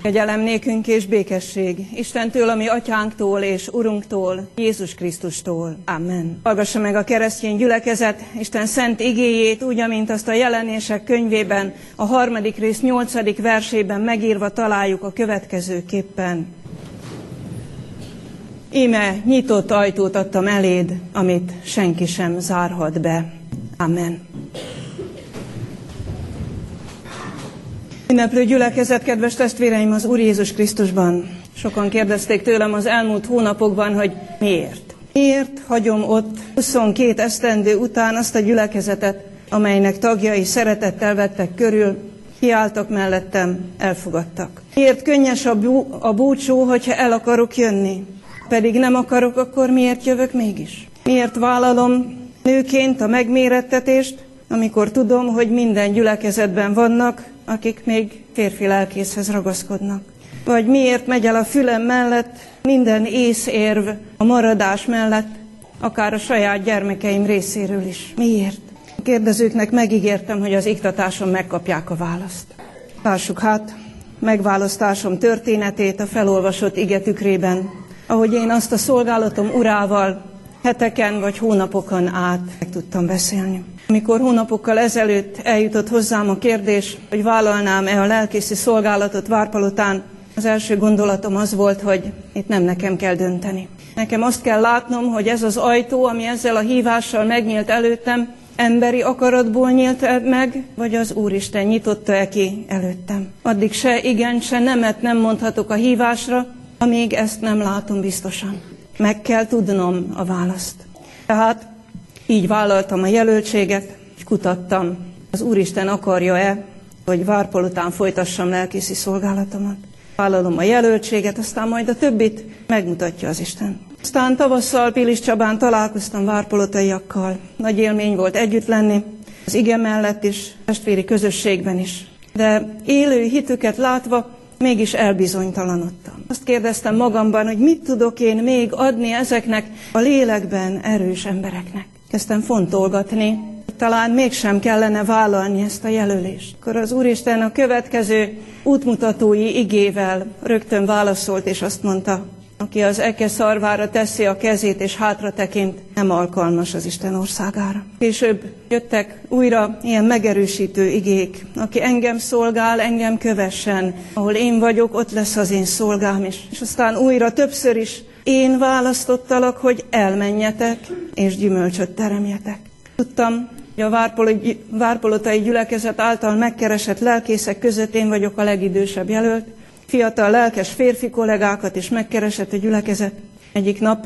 Kegyelem nékünk és békesség Istentől, a mi atyánktól és Urunktól, Jézus Krisztustól. Amen. Hallgassa meg a keresztény gyülekezet Isten szent igéjét, úgy, amint azt a Jelenések könyvében, a 3. rész 8. versében megírva találjuk a következőképpen. Íme nyitott ajtót adtam eléd, amit senki sem zárhat be. Amen. Ünneplő gyülekezet, kedves testvéreim, az Úr Jézus Krisztusban. Sokan kérdezték tőlem az elmúlt hónapokban, hogy miért? Miért hagyom ott 22 esztendő után azt a gyülekezetet, amelynek tagjai szeretettel vettek körül, kiálltak mellettem, elfogadtak. Miért könnyes a búcsú, hogyha el akarok jönni? Pedig nem akarok, akkor miért jövök mégis? Miért vállalom nőként a megmérettetést, amikor tudom, hogy minden gyülekezetben vannak, akik még férfi lelkészhez ragaszkodnak? Vagy miért megy el a fülem mellett minden észérv a maradás mellett, akár a saját gyermekeim részéről is? Miért? A kérdezőknek megígértem, hogy az iktatáson megkapják a választ. Lássuk hát megválasztásom történetét a felolvasott ige tükrében, ahogy én azt a szolgálatom urával heteken vagy hónapokon át meg tudtam beszélni. Amikor hónapokkal ezelőtt eljutott hozzám a kérdés, hogy vállalnám-e a lelkészi szolgálatot Várpalotán, az első gondolatom az volt, hogy itt nem nekem kell dönteni. Nekem azt kell látnom, hogy ez az ajtó, ami ezzel a hívással megnyílt előttem, emberi akaratból nyílt meg, vagy az Úristen nyitotta-e ki előttem. Addig se igen, se nemet nem mondhatok a hívásra, amíg ezt nem látom biztosan. Meg kell tudnom a választ. Tehát így vállaltam a jelöltséget, és kutattam, az Úristen akarja-e, hogy Várpalotán folytassam lelkészi szolgálatomat. Vállalom a jelöltséget, aztán majd a többit megmutatja az Isten. Aztán tavasszal Pilis Csabán találkoztam várpalotaiakkal. Nagy élmény volt együtt lenni, az ige mellett is, testvéri közösségben is. De élő hitüket látva mégis elbizonytalanodtam. Azt kérdeztem magamban, hogy mit tudok én még adni ezeknek a lélekben erős embereknek. Kezdtem fontolgatni, talán mégsem kellene vállalni ezt a jelölést. Akkor az Úristen a következő útmutatói igével rögtön válaszolt, és azt mondta, aki az eke szarvára teszi a kezét és hátra tekint, nem alkalmas az Isten országára. Később jöttek újra ilyen megerősítő igék. Aki engem szolgál, engem kövessen. Ahol én vagyok, ott lesz az én szolgám is. És aztán újra többször is én választottalak, hogy elmenjetek és gyümölcsöt teremjetek. Tudtam, hogy a várpalotai gyülekezet által megkeresett lelkészek között én vagyok a legidősebb jelölt. Fiatal, lelkes férfi kollégákat is megkeresett a gyülekezet. Egyik nap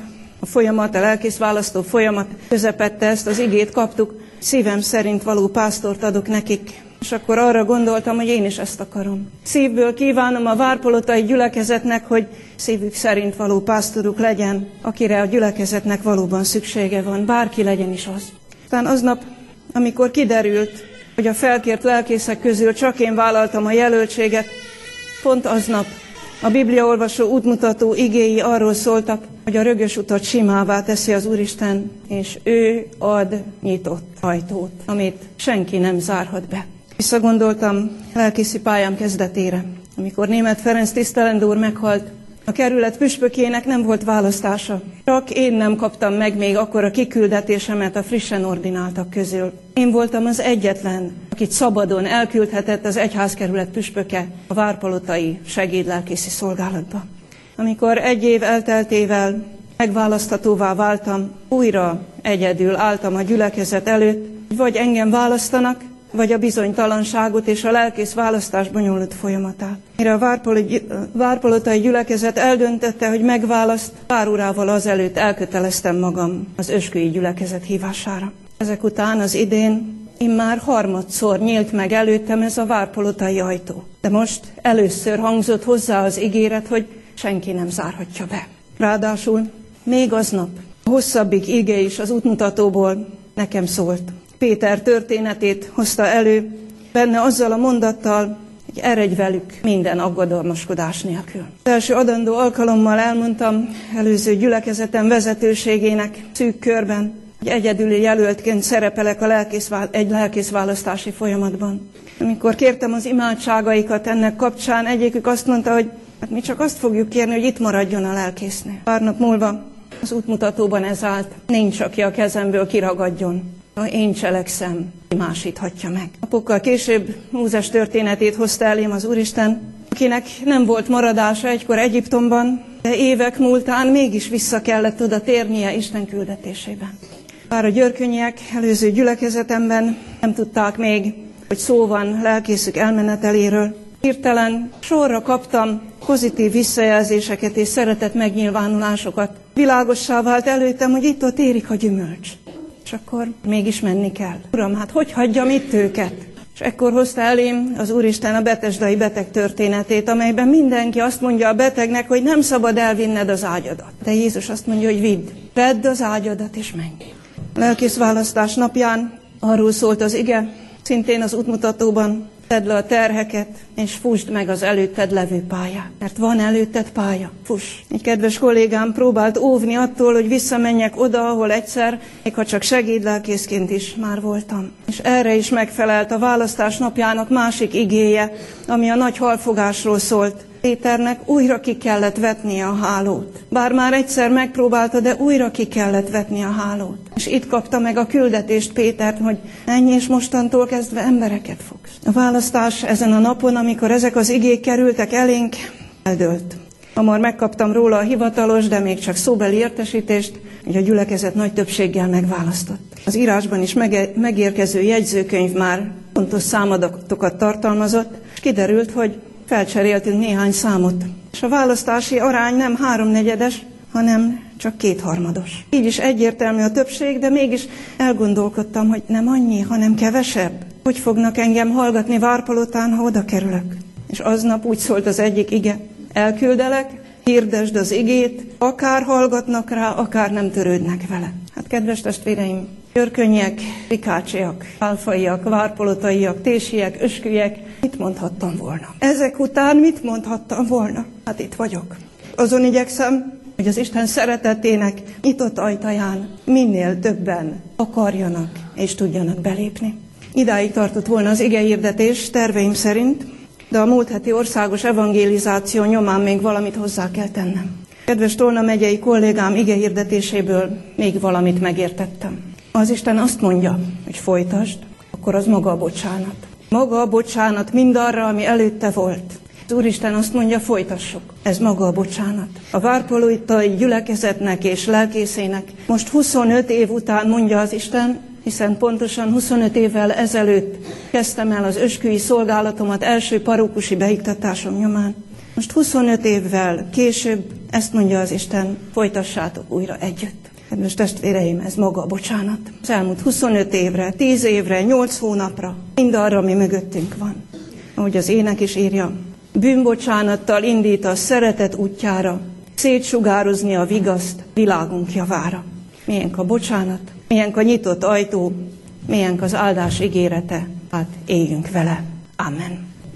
a lelkészválasztó folyamat közepette ezt az igét kaptuk, szívem szerint való pásztort adok nekik. És akkor arra gondoltam, hogy én is ezt akarom. Szívből kívánom a várpalotai gyülekezetnek, hogy szívük szerint való pásztoruk legyen, akire a gyülekezetnek valóban szüksége van, bárki legyen is az. Aztán aznap, amikor kiderült, hogy a felkért lelkészek közül csak én vállaltam a jelöltséget, pont aznap a bibliaolvasó útmutató igéi arról szóltak, hogy a rögös utat simává teszi az Úristen, és ő ad nyitott ajtót, amit senki nem zárhat be. Visszagondoltam lelkészi pályám kezdetére, amikor Németh Ferenc tisztelendő úr meghalt. A kerület püspökének nem volt választása. Csak én nem kaptam meg még akkor a kiküldetésemet a frissen ordináltak közül. Én voltam az egyetlen, akit szabadon elküldhetett az egyházkerület püspöke a várpalotai segédlelkészi szolgálatba. Amikor 1 év elteltével megválaszthatóvá váltam, újra egyedül álltam a gyülekezet előtt, vagy engem választanak, vagy a bizonytalanságot és a lelkész választás bonyolult folyamatát. Mire a várpalotai gyülekezet eldöntötte, hogy megválaszt, pár órával azelőtt elköteleztem magam az öskői gyülekezet hívására. Ezek után az idén immár harmadszor nyílt meg előttem ez a várpalotai ajtó. De most először hangzott hozzá az ígéret, hogy senki nem zárhatja be. Ráadásul még aznap a hosszabbik ige is az útmutatóból nekem szólt. Péter történetét hozta elő, benne azzal a mondattal, hogy eredj velük minden aggodalmaskodás nélkül. Az első adandó alkalommal elmondtam előző gyülekezetem vezetőségének szűk körben, hogy egyedüli jelöltként szerepelek egy lelkészválasztási folyamatban. Amikor kértem az imádságaikat ennek kapcsán, egyikük azt mondta, hogy hát mi csak azt fogjuk kérni, hogy itt maradjon a lelkésznél. Pár nap múlva az útmutatóban ez állt, nincs, aki a kezemből kiragadjon. Ha én cselekszem, másíthatja meg. Napokkal később Mózes történetét hozta elém az Úristen, akinek nem volt maradása egykor Egyiptomban, de évek múltán mégis vissza kellett oda térnie Isten küldetésében. Bár a györkönyiek előző gyülekezetemben nem tudták még, hogy szó van lelkészük elmeneteléről, hirtelen sorra kaptam pozitív visszajelzéseket és szeretett megnyilvánulásokat. Világossá vált előttem, hogy itt-ott érik a gyümölcs. És akkor mégis menni kell. Uram, hát hogy hagyjam itt őket? És ekkor hozta elém az Úristen a betesdai beteg történetét, amelyben mindenki azt mondja a betegnek, hogy nem szabad elvinned az ágyadat. De Jézus azt mondja, hogy vidd, vedd az ágyadat és menj. A lelkészválasztás napján arról szólt az ige, szintén az útmutatóban, tedd le a terheket, és fussd meg az előtted levő pályát. Mert van előtted pálya, fuss. Egy kedves kollégám próbált óvni attól, hogy visszamenjek oda, ahol egyszer, még ha csak segédlelkészként is már voltam. És erre is megfelelt a választás napjának másik igéje, ami a nagy halfogásról szólt. Péternek újra ki kellett vetnie a hálót. Bár már egyszer megpróbálta, de újra ki kellett vetni a hálót. És itt kapta meg a küldetést Pétert, hogy menj és mostantól kezdve embereket fogsz. A választás ezen a napon, amikor ezek az igék kerültek elénk, eldőlt. Hamar megkaptam róla a hivatalos, de még csak szóbeli értesítést, hogy a gyülekezet nagy többséggel megválasztott. Az írásban is megérkező jegyzőkönyv már pontos számadatokat tartalmazott, és kiderült, hogy felcseréltünk néhány számot. És a választási arány nem 3/4, hanem csak 2/3. Így is egyértelmű a többség, de mégis elgondolkodtam, hogy nem annyi, hanem kevesebb. Hogy fognak engem hallgatni Várpalotán, ha oda kerülök? És aznap úgy szólt az egyik ige, elküldelek, hirdesd az igét, akár hallgatnak rá, akár nem törődnek vele. Hát kedves testvéreim, györkönyiek, rikácsiak, álfaiak, várpalotaiak, tésiek, öskülyek, mit mondhattam volna? Ezek után mit mondhattam volna? Hát itt vagyok. Azon igyekszem, hogy az Isten szeretetének nyitott ajtaján minél többen akarjanak és tudjanak belépni. Idáig tartott volna az igehirdetés terveim szerint, de a múlt heti országos evangélizáció nyomán még valamit hozzá kell tennem. Kedves Tolna megyei kollégám igehirdetéséből még valamit megértettem. Az Isten azt mondja, hogy folytasd, akkor az maga a bocsánat. Maga a bocsánat mindarra, ami előtte volt. Az Úristen azt mondja, folytassuk. Ez maga a bocsánat. A várpalotai gyülekezetnek és lelkészének most 25 év után mondja az Isten, hiszen pontosan 25 évvel ezelőtt kezdtem el az ösküvyi szolgálatomat első parókusi beiktatásom nyomán. Most 25 évvel később ezt mondja az Isten, folytassátok újra együtt. Kedves testvéreim, ez maga a bocsánat. Az elmúlt 25 évre, 10 évre, 8 hónapra, mindarra, ami mögöttünk van. Ahogy az ének is írja, bűnbocsánattal indít a szeretet útjára, szétsugározni a vigaszt világunk javára. Milyenk a bocsánat, milyenk a nyitott ajtó, milyenk az áldás ígérete, hát éljünk vele. Amen.